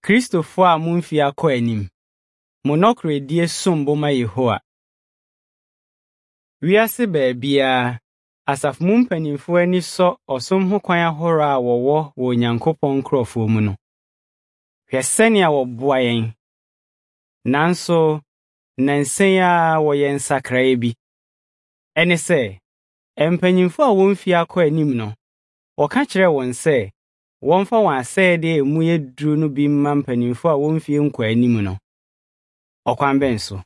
Kristofo a mumfi akọ anim. Monokre die sombo ma Yehowa. Wiase baabia asaf mumpanimfo ani so osom ho kwan ahoro a wowo wo Nyankopɔn nkrɔfo mu no. Hwɛ sɛnea wɔboa yɛn. Nanso nansen a wɔyɛ nsakrae bi. Ɛne sɛ mpanimfo a womfi akɔ anim no, wɔka kyerɛ wɔn sɛ wɔmfa wɔn asɛde emu yɛ duru no bi mma mpanimfo a womfi nkɔ anim no. Ɔkwan bɛn so.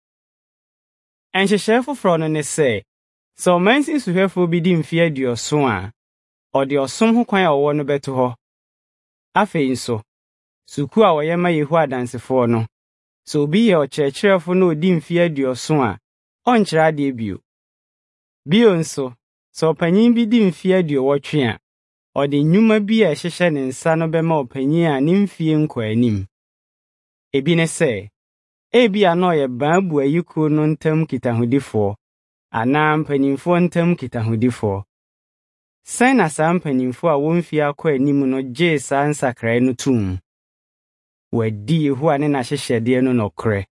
Ɛnhyehyɛ foforɔ no ne sɛ ɔmansi suhwɛfo bi di mfe aduɔso a ɔde ɔsom ho kwan a ɔwɔ no bɛto hɔ. Afei nso suku a wɔyɛ ma Yehowa dansefo no, sɛ obi yɛ ɔkyerɛkyerɛfo na odi mfe aduɔso a ɔnkyerɛ ade bio. Bio nso sɛ ɔpanyin bi di mfe aduɔwɔtwe a ɔde nnwuma bi a ɛhyehyɛ ne nsa no bɛma ɔpanyin a ne mfie nkɔ anim. Ebi ne sɛ ebi a na ɔyɛ baabu ayiko no ntam kitahodifo anaa mpanimfo ntam kitahodifo. Sɛn na saa mpanimfo a womfi akɔ anim no gye saa nsakrae no tum. Wadi Yehowa ne n'ahyehyɛde no nɔkorɛ.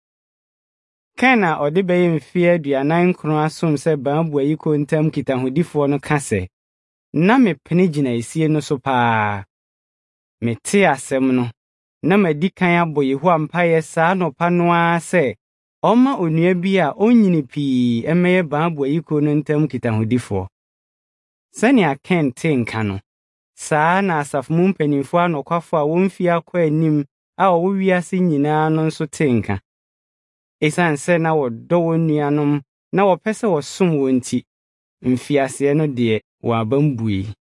Kana ɔde bɛyɛ mfe 49 asom sɛ baabu ayiko ntam kitahodifo no ka sɛ, na mepene gyina esie no so paa. Mete asɛm no, na madi kan abɔ Yehowa mpaeɛ saa nɔpa no a sɛ ɔma onua bi a onyini pii ɛmɛyɛ baabu ayiko no ntam kitahodifo. Sɛnea Ken te nka no, saa na asaf mu mpanimfo anɔkwafo a womfi akɔ anim a ɔwɔ wiase nyinaa no nso te nka. Esan sɛ na wɔdɔ wɔn nuanom na wɔpɛ sɛ wɔsom wɔn nti, mfiase no deɛ wɔabambui.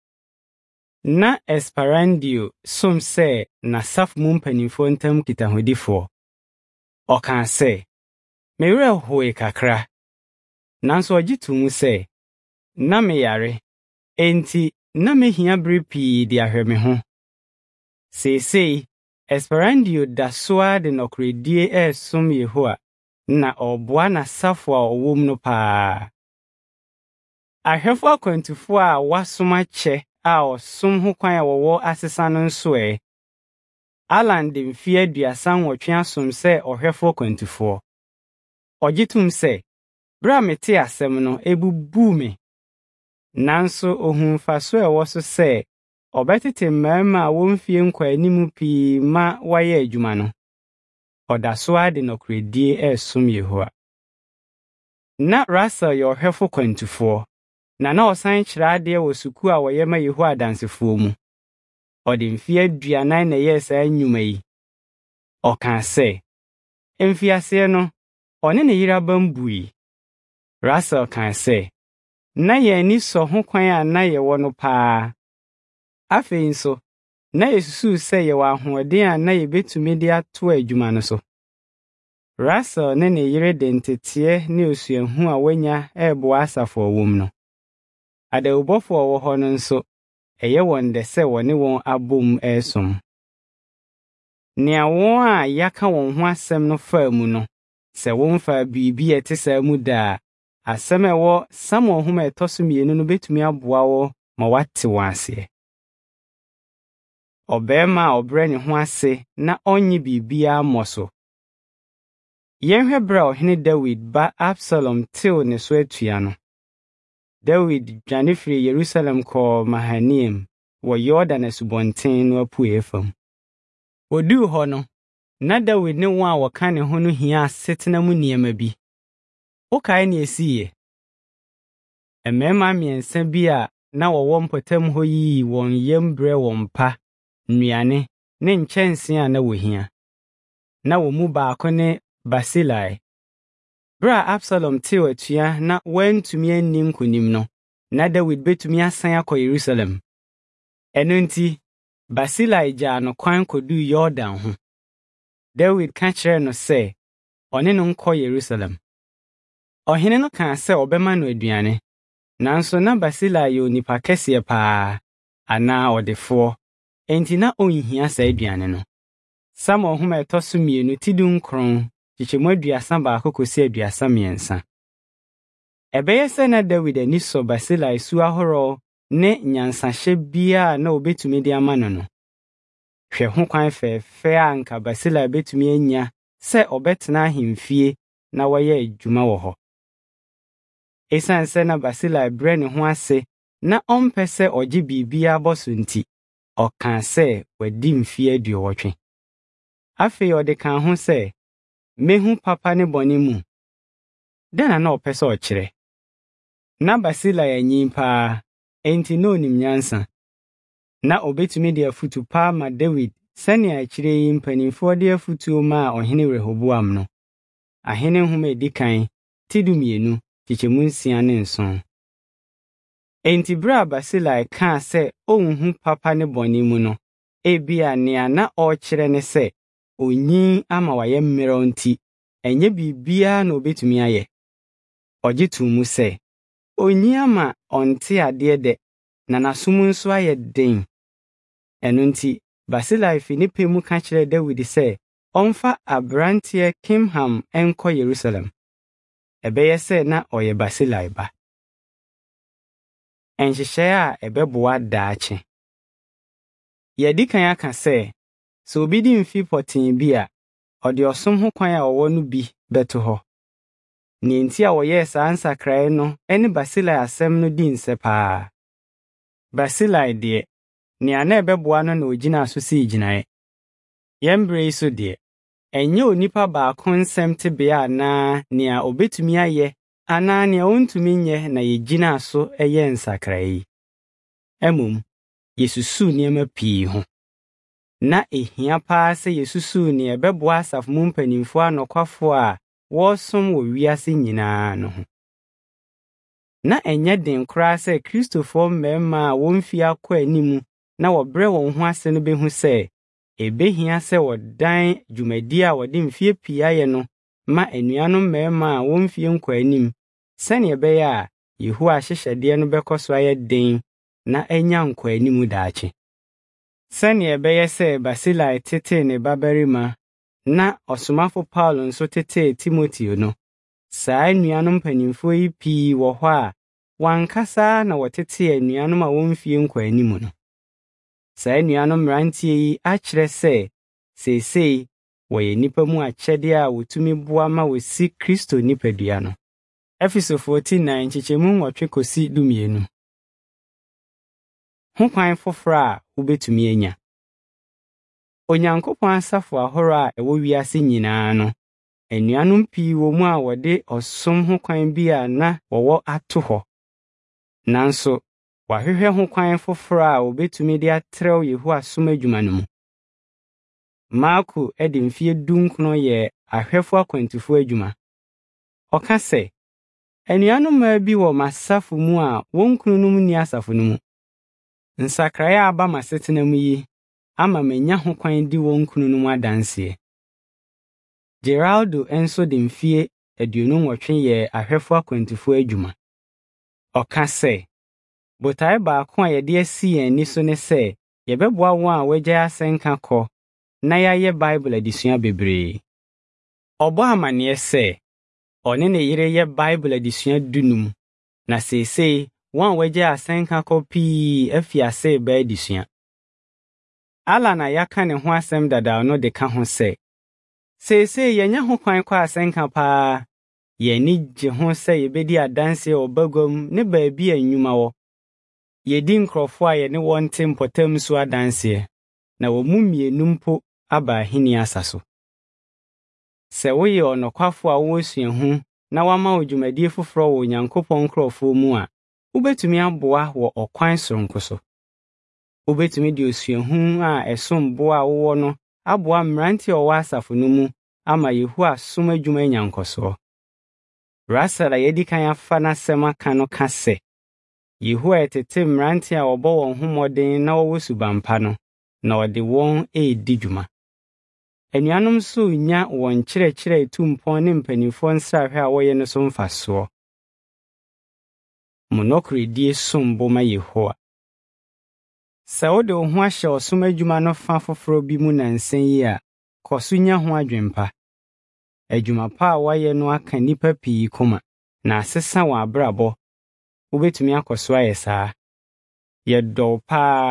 Na Esperandio som sɛ n'asaf mu mpanimfo ntam kitahodifo. Ɔka sɛ, mewerɛ hoe kakra. Nanso ɔgye to mu sɛ, na meyare, enti na mehia bere pii de ahwɛ me ho. Seesei, Esperandio da so a de nɔkoredie ɛsom Yehowa na ɔboa n'asafo a ɔwom no paa. Ahwɛfo akwantufo a wasom akyɛ a ɔsom ho kwan a wɔwɔ asesa no nso Alan de mfe 38 asom sɛ ɔhwɛfo akwantufo. Ɔgye tom sɛ, bere a mete asɛm no ebubu me. Nanso ohun faso ɛwɔ so sɛ ɔbɛtete mmarima a womfie nkɔ anim pii ma wɔyɛ adwuma no. Ɔda so a de nɔkoredie ɛsom Yehowa. Na Russell yɛ ɔhwɛfo kwantufo. Na ɔsan kyerɛ ade wɔ suku a wɔyɛ ma Yehowa dansefo mu. Ɔde mfe 40 na ɛyɛ saa nnwuma yi. Ɔka sɛ, mfiase no, ɔne ne yere abambui. Russell ka sɛ, na yɛn ani sɔ ho kwan a na yɛwɔ no paa. Afei nso, na yɛsusu sɛ yɛwɔ ahoɔden a na yɛbɛtumi de ato adwuma no so. Russell ne ne yere de nteteɛ ne osuahu a wanya ɛboa asafo wɔm no. Adawubɔfo a wɔwɔ hɔ no nso, ɛyɛ wɔn dɛ sɛ wɔne wɔn abom ɛsom. Nea wɔn a yaka wɔn ho asɛm no faa mu no, sɛ wɔmfa biribi ɛte saa mu da a, asɛm ɛwɔ Samuel nhoma ɛtɔ so 2 no betumi aboa wɔ ma wate wɔn aseɛ. Ɔbɛrima a ɔbrɛ ne ho ase na ɔnye biribiara mmɔ so. Yɛnhwɛ bere a ɔhene Dawid ba Absalom tew ne so atua no. Dawid dwane firi Yerusalem kɔɔ Mahanaim wɔ Yordan asubɔnten no apuei fam. Oduu hɔ no, na Dawid ne wɔn a wɔka ne ho no hia asetena mu nneɛma bi. Wokae ne esiye. Mmarima 3 bi a na wɔwɔ mpɔtam hɔ yi wɔn yam brɛ wɔn pa, nnuane ne nkyɛnse a na wɔhia. Na wɔn mu baako ne Basilai. Bere a Absalom tew atua na wantumi anni nkonim no, na Dawid betumi asan akɔ Yerusalem. Ɛno nti, Basilai gyaa no kwan kɔduu Yordan ho. Dawid ka kyerɛ no sɛ, ɔne no nkɔ Yerusalem. Ɔhene no kaa sɛ ɔbɛma no aduane, nanso na Basilai yɛ onipa kɛseɛ paa, anaa ɔdefoɔ, enti na ɔnhia saa aduane no. Samuel nhoma ɛtɔ so 2 ti 9, kyekyɛmu 31 kɔsi 33. Ɛbɛyɛ sɛ na Dawid ani sɔ Basilai su ahorow ne nyansahyɛ biara na obetumi de ama no no. hwɛ ho kwan fɛfɛ a nka Basilai betumi anya sɛ ɔbɛtena ahemfie na wɔyɛ adwuma wɔ hɔ. Esan sɛ na Basilai brɛ ne ho ase na ɔmpɛ sɛ ɔgye biribiara bɔ so nti, ɔkaa sɛ wadi mfeɛ 20. Afei ɔde kaa ho sɛ, mehu papa ne bɔne mu. Dɛn na ɔpɛ sɛ ɔkyerɛ? Na Basilai anyin paa, enti na onim nyansa. Na obetumi de afutu paa ma David sɛnea akyire yi mpanimfoɔ de afutuo maa ɔhene Rehoboam no. Ahene nhoma edi kan, ti 12, kyekyɛmu 6 ne 7. Enti bere a Basilai kaa sɛ onhu papa ne bɔne mu no, ebia nea na ɔkyerɛ ne sɛ onyin ama wayɛ mmerɛw nti, ɛnyɛ biribiara na obetumi ayɛ. Ɔgye too mu sɛ, onyin ama ɔnte adeɛ dɛ, na n'asom nso ayɛ den. Ɛno nti, Basilai fi ne pɛ mu ka kyerɛ David sɛ, ɔmfa abranteɛ Kimham ɛnkɔ Yerusalem. Ɛbɛyɛ sɛ na ɔyɛ Basilai ba. Ɛnhyehyɛ a ɛbɛboa daakye. Yɛdi kan aka sɛ, sɛ obi di mfi pɔtee bi a, ɔde ɔsom ho kwan a ɔwɔ no bi bɛto hɔ. Ne nti a wɔyɛ saa nsakrae no ɛne Basilai asɛm no di nsɛ paa. Basilai deɛ, nea na ɛbɛboa no na ogyina so sii gyinae. Yɛmbrɛ yi so deɛ, ɛnyɛ onipa baako nsɛm tebea anaa nea obetumi ayɛ anaa nea ontumi nyɛ na yegyina so ɛyɛ nsakrae yi. Mmom, yesusu nneɛma pii ho. Na ehia paa sɛ yesusu nea ɛbɛboa asafo mu mpanimfo anɔkwafo a wɔsom wɔ wiase nyinaa no ho. Na ɛnyɛ den koraa sɛ Kristofoɔ mmarima a wɔmfi akɔ anim na wɔbrɛ wɔn ho ase no behu sɛ, ebehia sɛ wɔdan dwumadi a wɔde mfie pii ayɛ no ma anuanom mmarima a wɔmfi nkɔ anim, sɛnea ɛbɛyɛ a Yehowa ahyehyɛdeɛ no bɛkɔ so ayɛ den na anya nkɔ anim daakye. Sɛnea ɛbɛyɛ sɛ Basilai tetee ne babarima na ɔsomafo Paulo nso tetee Timoteo no, saa anuanom mpanimfoɔ yi pii wɔ hɔ a wankasa na wɔtetee anuanom a wɔmfi nkɔ anim no. Saa anuanom mmeranteɛ yi akyerɛ sɛ, seesei wɔyɛ nipa mu akyɛde a wotumi boa ma wosi Kristo nipadua no. Efesofoɔ 9 kyekyɛmu 8 kosi 12. Ho kwan foforɔ a wobetumi anya. Onyankopɔn asafo ahorow a ɛwɔ wiase nyinaa no, anuanom pii wɔ mu a wɔde ɔsom ho kwan bi a na wɔwɔ ato hɔ. Nanso, wɔahwehwɛ ho kwan foforɔ a wobetumi de atrɛw Yehowa som adwuma no mu. Marko de mfeɛ 19 yɛ ahwɛfo akwantufo adwuma. Ɔka sɛ, anuanom maa bi wɔ masafo mu a wɔn kununom nni asafo no mu. Nsakrae a aba masetena mu yi, ama manya ho kwan di wɔn kununom adanseɛ. Geraldo enso de mfeɛ 28 yɛ ahwɛfo akwantufo adwuma. Ɔka sɛ, botae baako a yɛde asi yɛn ani so ne sɛ, yɛbɛboa wɔn a wɔagyae asɛnka kɔ na yɛayɛ Bible adesua bebree. Ɔbɔ amanneɛ sɛ, ɔne ne yere yɛ Bible adesua 15, na seesei wɔn a wɔagyae asɛnka kɔ pii afi ase ba adesua. Ala na yɛaka ne ho asɛm dadaw no de ka ho sɛ, seesei yɛnya ho kwan kɔ asɛnka paa, yɛni gye ho sɛ yɛbɛdi adanseɛ wɔ Bagwam ne baabi a nnwuma wɔ. Yɛdi nkurɔfo a yɛne wɔn te mpɔtam so adanseɛ, na wɔn mu mmienu mpo aba ahenni asa so. Sɛ woyɛ ɔnɔkwafo a wɔwɔ suahu na wama wo dwumadie foforɔ wɔ Onyankopɔn nkurɔfo mu a, wobetumi aboa wɔ ɔkwan soronko so. Wobetumi de osuahu a ɛsom bo a wowɔ no aboa mmerante a ɔwɔ asafo no mu ama Yehowa som adwuma nyankɔsoɔ. Rasala yɛdi kan afa n'asɛm aka no ka sɛ, Yehowa ɛtete mmerante a wɔbɔ wɔn ho mmɔden na wɔwɔ subampa no, na ɔde wɔn edi dwuma. Anuanom so nya wɔn kyerɛkyerɛ etumpɔn ne mpanimfoɔ nsrahwɛ a wɔyɛ no so mfasoɔ. Monokoredie som bo ma Yehowa. Sɛ wode wo ho ahyɛ ɔsom adwuma no fa foforɔ bi mu nansa yi a, kɔ so nya ho adwempa. Adwuma pa a wɔayɛ no aka nipa pii koma, na asesa wɔn abrabɔ. Wobetumi akɔ so ayɛ saa. Yɛdɔw paa,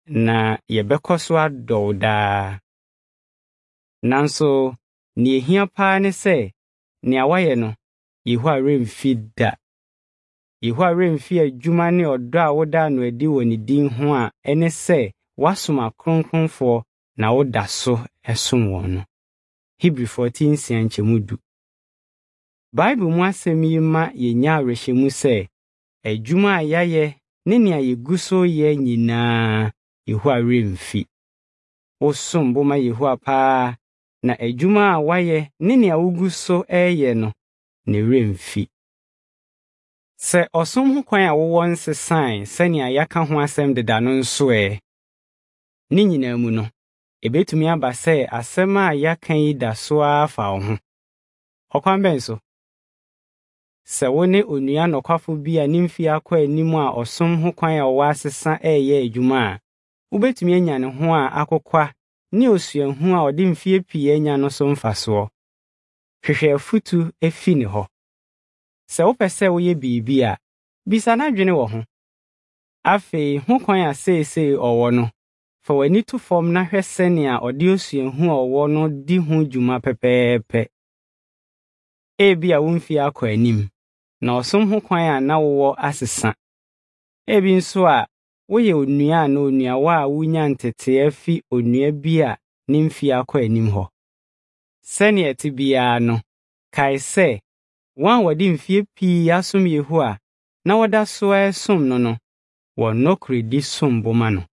na yɛbɛkɔ so adɔw daa. Nanso, ne ehia paa ne sɛ, nea wayɛ no, Yehowa remfi da. Yehowa remfi adwuma ne ɔdɔ a woda no adi wɔ ne din ho a ɛne sɛ wasom akronkronfoɔ na woda so ɛsom wɔn no. Hebrew 14:6. Bible mu asɛm yi ma yɛnya awerɛhyɛmu sɛ adwuma a yɛayɛ ne nea yɛgu so yɛ nyinaa Yehowa remfi. Wosom bo ma Yehowa paa, na adwuma a wayɛ ne nea wogu so ɛyɛ no ne remfi. Sɛ ɔsom ho kwan a wowɔ nsesae sɛnea yɛaka ho asɛm deda no nso ne nyinaa mu no, ebetumi aba sɛ asɛm a yɛaka yi da so afa wo ho. Ɔkwan bɛn so? Sɛ wo ne onua nɔkwafo bi a ne mfi akɔ anim a ɔsom ho kwan a ɔwɔ asesa ɛyɛ adwuma a, wobetumi anya ne ho a akokwa ne osuahu a ɔde mfie pii anya no so mfasoɔ. Hwehwɛ afutu efi ne hɔ. Sɛ wopɛ sɛ woyɛ biribi a, bisa n'adwene wɔ ho. Afei, ho kwan a seesei ɔwɔ no, fa w'ani to fam na hwɛ sɛnea ɔde osuahu a ɔwɔ no di ho dwuma pɛpɛɛpɛ. Ebi a womfi akɔ anim, na ɔsom ho kwan a na wowɔ asesa. Ebi nso a woyɛ onua na onuawa a wonya ntetea fi onua bi a ne mfi akɔ anim hɔ. Sɛnea ɛte biara no, kae sɛ wɔn a wɔde mfie pii asom Yehowa na wɔda so ɛsom no wɔ nɔkorɛdi som bo ma no.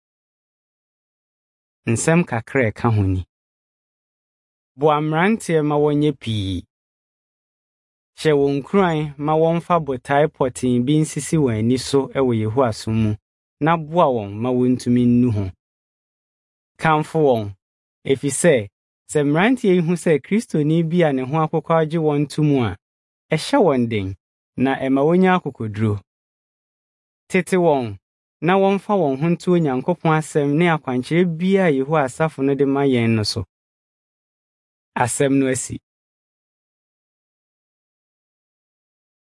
Nsɛm kakra ɛka ho ni. Boa mmeranteɛ ma wɔnyɛ pii. Hyɛ wɔn nkuran ma wɔmfa botae pɔten bi nsisi wɔn ani so ɛwɔ Yehowa som mu, na boa wɔn ma wɔntumi nnu ho. Kamfo wɔn, efisɛ sɛ mmeranteɛ yi hu sɛ Kristoni bi a ne ho akokɔ agye wɔn to mu a, ɛhyɛ wɔn den, na ɛma wonya akokoduro. Tete wɔn, na wɔmfa wɔn ho nto Onyankopɔn asɛm ne akwankyerɛ bi a Yehowa asafo no de ma yɛn no so. Asɛm no asi.